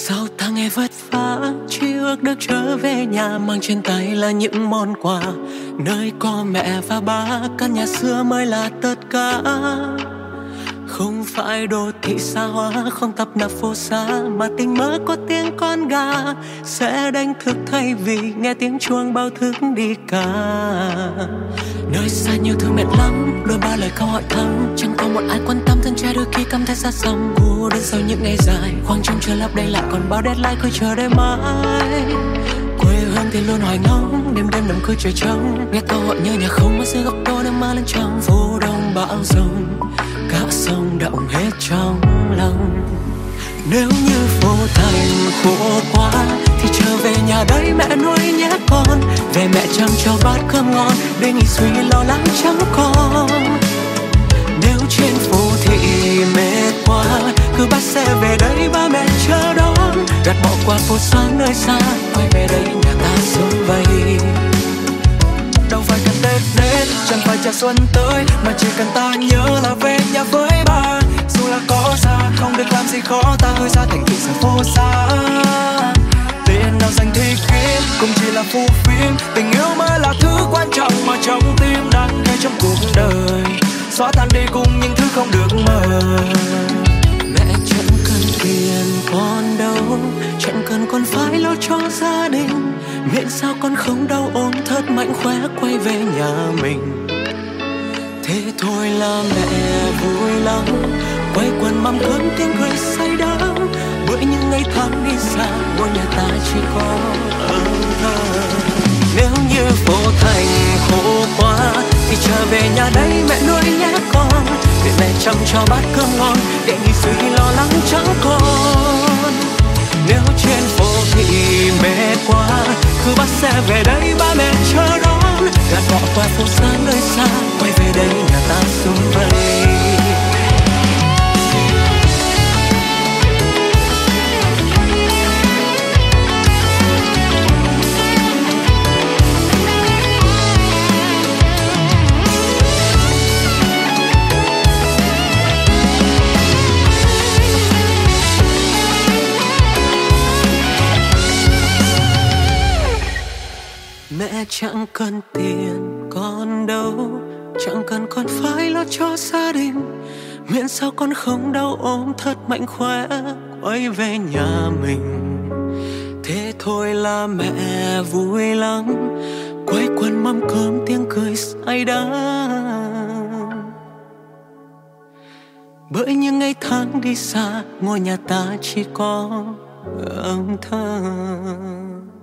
Sau tháng ngày vất vả, chỉ ước được trở về nhà, mang trên tay là những món quà. Nơi có mẹ và ba, căn nhà xưa mới là tất cả. Không phải đô thị xa hoa, không tấp nập phố xá, mà tình mơ có tiếng con gà sẽ đánh thức thay vì nghe tiếng chuông báo thức đi ca. Nơi xa nhiều thứ mệt lắm, đôi ba lời câu hỏi thăm, chẳng có một ai quan tâm, thân trai đôi khi cảm thấy xa xăm. Cô đơn sau những ngày dài, khoảng trống chờ lấp đầy lại, còn bao deadline cứ chờ đợi mãi. Quê hương thì luôn hoài ngóng, đêm đêm nằm cứ trời trống, nghe câu hỏi nhớ nhà không ở giữa góc tô đang mơ lên trong phố đông bão giông, cả sông động hết trong lòng. Nếu như phố thành khổ quá thì trở về nhà đây mẹ nuôi nhé con, về mẹ chăm cho bát cơm ngon để nghỉ suy lo lắng chẳng còn. Nếu trên phố thị mệt quá cứ bắt xe về đây ba mẹ chờ đón, gạt bỏ qua phố xá nơi xa, quay về đây nhà ta sum vầy. Đâu phải cần Tết đến, chẳng phải chờ xuân tới, mà chỉ cần ta nhớ là về nhà với ba. Dù là có xa, không được làm gì khó, ta gửi ra thành thị xa phố xa. Tiền nào dành thì kiếm, cũng chỉ là phù phiếm. Tình yêu mới là thứ quan trọng mà trong tim đang ngay trong cuộc đời, xóa tan đi cùng những thứ không được mơ. Mẹ chẳng cần tiền con đâu, chẳng cần con phải lo cho gia đình, miễn sao con không đau ốm thật mạnh khỏe quay về nhà mình. Thế thôi là mẹ vui lắm, quay quần mâm cơm tiếng cười say đắm, bởi những ngày tháng đi xa ngôi nhà ta chỉ có âm thơ. Nếu như phố thành khổ quá thì trở về nhà đây mẹ nuôi nhé con, để mẹ chăm cho bát cơm ngon để nghỉ suy lo lắng chẳng còn. Nếu trên phố thị mệt quá cứ bắt xe về đây ba mẹ chờ đón, gạt bỏ qua phố xa nơi xa, quay về đây nhà ta sum vầy. Mẹ chẳng cần tiền con đâu, chẳng cần con phải lo cho gia đình, miễn sao con không đau ốm thật mạnh khỏe quay về nhà mình. Thế thôi là mẹ vui lắm, quay quần mâm cơm tiếng cười say đắm, bởi những ngày tháng đi xa ngôi nhà ta chỉ có âm thầm.